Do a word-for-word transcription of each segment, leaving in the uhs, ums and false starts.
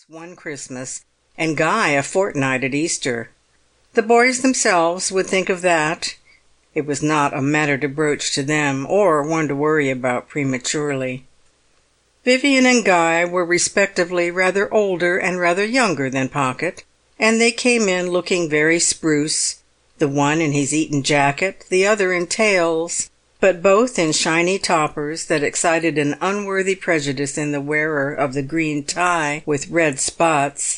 one Christmas, and Guy a fortnight at Easter. The boys themselves would think of that. It was not a matter to broach to them, or one to worry about prematurely. Vivian and Guy were respectively rather older and rather younger than Pocket, and they came in looking very spruce, the one in his Eton jacket, the other in tails, but both in shiny toppers that excited an unworthy prejudice in the wearer of the green tie with red spots.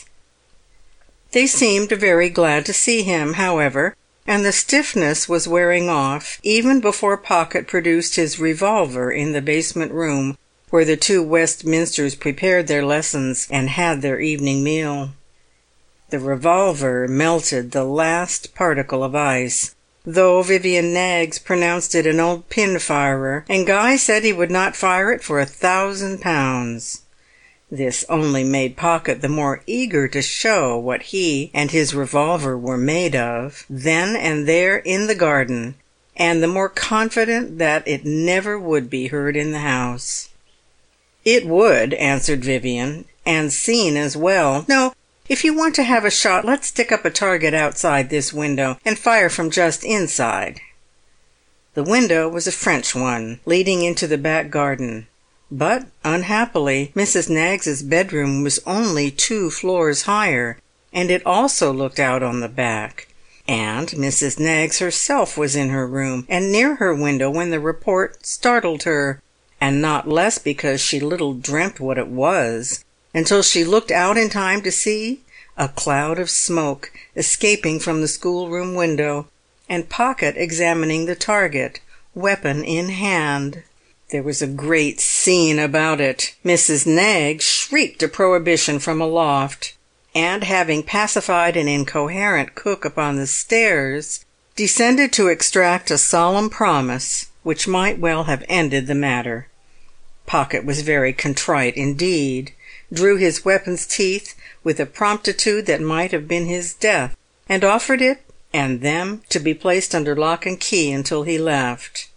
They seemed very glad to see him, however, and the stiffness was wearing off even before Pocket produced his revolver in the basement room where the two Westminsters prepared their lessons and had their evening meal. The revolver melted the last particle of ice, though Vivian Knaggs pronounced it an old pin-firer, and Guy said he would not fire it for a thousand pounds. This only made Pocket the more eager to show what he and his revolver were made of, then and there in the garden, and the more confident that it never would be heard in the house. "It would," answered Vivian, "and seen as well. No, if you want to have a shot, let's stick up a target outside this window and fire from just inside." The window was a French one, leading into the back garden. But, unhappily, Missus Knaggs's bedroom was only two floors higher, and it also looked out on the back. And Missus Knaggs herself was in her room, and near her window when the report startled her, and not less because she little dreamt what it was, until she looked out in time to see a cloud of smoke escaping from the schoolroom window, and Pocket examining the target, weapon in hand. There was a great scene about it. Missus Knaggs shrieked a prohibition from aloft, and having pacified an incoherent cook upon the stairs, descended to extract a solemn promise which might well have ended the matter. Pocket was very contrite indeed, drew his weapon's teeth with a promptitude that might have been his death, and offered it and them to be placed under lock and key until he left.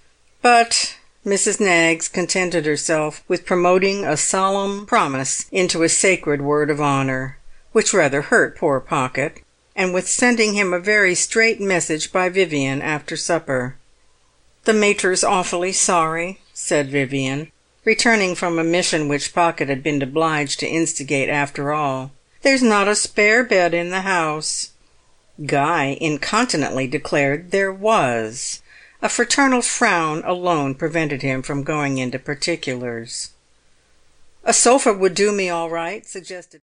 But Missus Knaggs contented herself with promoting a solemn promise into a sacred word of honour, which rather hurt poor Pocket, and with sending him a very straight message by Vivian after supper. "The mater's awfully sorry," said Vivian, returning from a mission which Pocket had been obliged to instigate after all. "There's not a spare bed in the house." Guy incontinently declared there was. A fraternal frown alone prevented him from going into particulars. "A sofa would do me all right," suggested